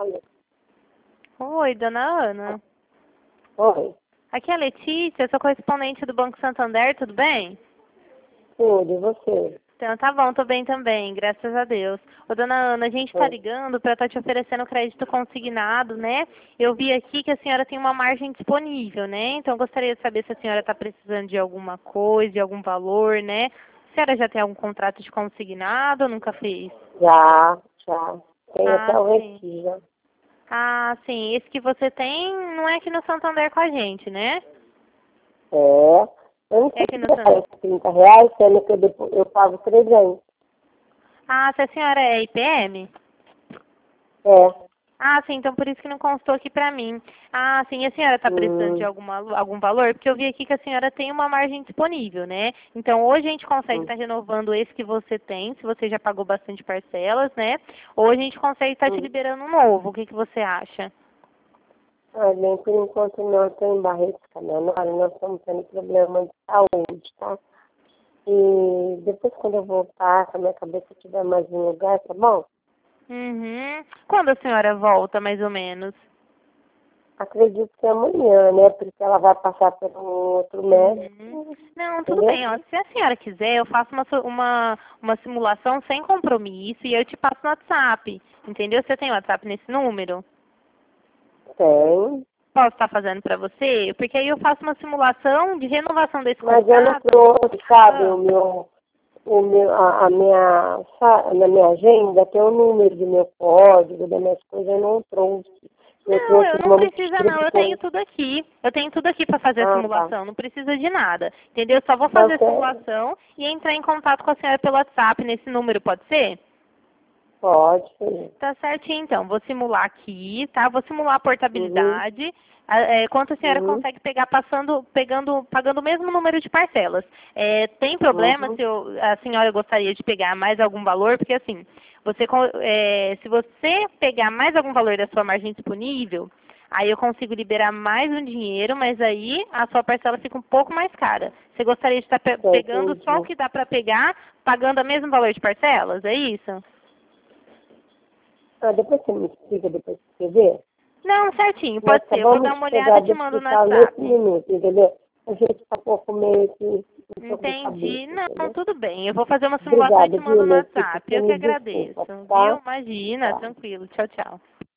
Alô. Oi, dona Ana. Oi. Aqui é a Letícia, eu sou correspondente do Banco Santander, tudo bem? Tudo, e você? Então tá bom, tô bem também, graças a Deus. Ô, dona Ana, a gente tá Oi. ligando para estar te oferecendo crédito consignado, né? Eu vi aqui que a senhora tem uma margem disponível, né? Então eu gostaria de saber se a senhora está precisando de alguma coisa, de algum valor, né? A senhora já tem algum contrato de consignado ou nunca fez? Já. Tem até Ah, o sim. recibo. Ah, sim. Esse que você tem não é aqui no Santander com a gente, né? É. Eu não É sei aqui se no já Santander. parece R$ 30, sendo que eu pago 300. Ah, se a senhora é IPM? É. Ah, sim, então por isso que não constou aqui pra mim. Ah, sim, a senhora está precisando de Hum, algum valor? Porque eu vi aqui que a senhora tem uma margem disponível, né? Então hoje a gente consegue hum. estar renovando esse que você tem, se você já pagou bastante parcelas, né? Ou a gente consegue estar te hum. liberando um novo. O que que você acha? Ah, bem, por enquanto não estou em Barretos, Cananora. Nós estamos tendo problema de saúde, tá? E depois, quando eu voltar, se a minha cabeça estiver mais em lugar, tá bom? Uhum. Quando a senhora volta, mais ou menos? Acredito que é amanhã, né? Porque ela vai passar por um outro Uhum. médico, Não, tudo entendeu? bem, ó. Se a senhora quiser, eu faço uma simulação sem compromisso e eu te passo no WhatsApp. Entendeu? Você tem WhatsApp nesse número? Tem. Posso estar fazendo para você? Porque aí eu faço uma simulação de renovação desse Mas eu não contrato. trouxe, sabe, Ah, a minha, na minha agenda tem o número do meu código, das minhas coisas, eu não trouxe. Eu não, trouxe eu não uma precisa mochila não, de eu tenho coisa. tudo aqui. Eu tenho tudo aqui para fazer a Ah, tá. simulação, não precisa de nada. Entendeu? Só vou Eu fazer a quero. simulação e entrar em contato com a senhora pelo WhatsApp nesse número, pode ser? Pode, sim. Tá certinho, então. Vou simular aqui, tá? Vou simular a Uhum, portabilidade. Quanto a senhora uhum, consegue pegar pagando o mesmo número de parcelas. Tem problema uhum. se a senhora gostaria de pegar mais algum valor? Porque assim, se você pegar mais algum valor da sua margem disponível, aí eu consigo liberar mais um dinheiro, mas aí a sua parcela fica um pouco mais cara. Você gostaria de estar Já pegando só o entendi. que dá para pegar, pagando o mesmo valor de parcelas? É isso? Ah, depois você me explica, depois que você vê. Não, certinho, Nós pode ser. Eu vou acabamos dar de uma olhada chegar e te do mando no hospital nesse WhatsApp. minuto, entendeu? A gente está um pouco meio que um pouco de cabeça, Entendi. Não, entendeu? tudo bem. Eu vou fazer uma simulação e Obrigada, te viu, mando no Letícia? WhatsApp. Você Eu que me agradeço. desculpa, Viu? tá? Imagina, Tá. tranquilo. Tchau, tchau.